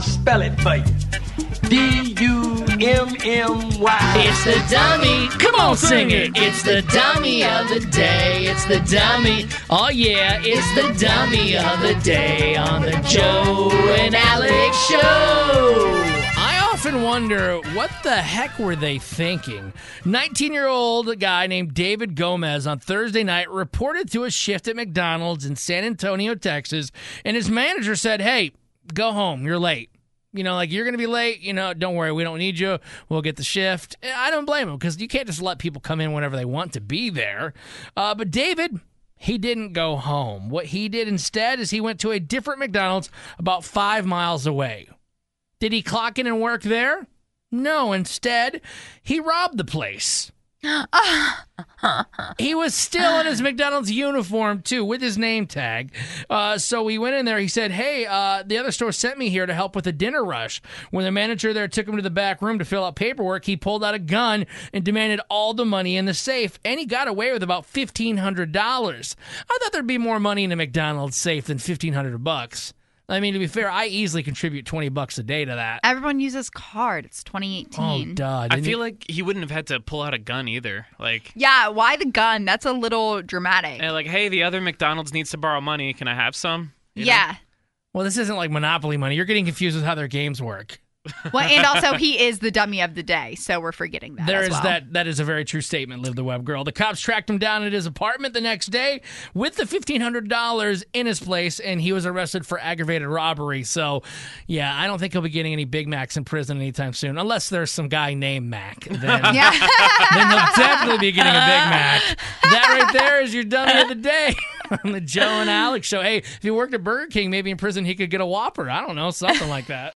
spell it for you. D-U-M-M-Y. It's the dummy. Come on, sing it. It's the dummy of the day. It's the dummy. Oh, yeah, it's the dummy of the day on the Joe and Alex Show. I often wonder, what the heck were they thinking? 19-year-old guy named David Gomez on Thursday night reported to a shift at McDonald's in San Antonio, Texas, and his manager said, hey, go home. You're late. You know, like, you're going to be late. You know, don't worry. We don't need you. We'll get the shift. I don't blame him, because you can't just let people come in whenever they want to be there. But David, he didn't go home. What he did instead is he went to a different McDonald's about 5 miles away. Did he clock in and work there? No. Instead, he robbed the place. He was still in his McDonald's uniform, too, with his name tag. So we went in there. He said, hey, the other store sent me here to help with the dinner rush. When the manager there took him to the back room to fill out paperwork, he pulled out a gun and demanded all the money in the safe. And he got away with about $1,500. I thought there'd be more money in a McDonald's safe than $1,500. I mean, to be fair, I easily contribute $20 a day to that. Everyone uses card. It's 2018. Oh, duh. I feel like he wouldn't have had to pull out a gun either. Like, Yeah, why the gun? That's a little dramatic. like, hey, the other McDonald's needs to borrow money. Can I have some? You know? Yeah. Well, this isn't like Monopoly money. You're getting confused with how their games work. Well, and also he is the dummy of the day, so we're forgetting that. There as is well. that is a very true statement, Liv the Web Girl. The cops tracked him down at his apartment the next day with the $1,500 in his place, and he was arrested for aggravated robbery. So, yeah, I don't think he'll be getting any Big Macs in prison anytime soon, unless there's some guy named Mac. Then, then he'll definitely be getting a Big Mac. That right there is your dummy of the day on the Joe and Alex Show. Hey, if he worked at Burger King, maybe in prison he could get a Whopper. I don't know, something like that.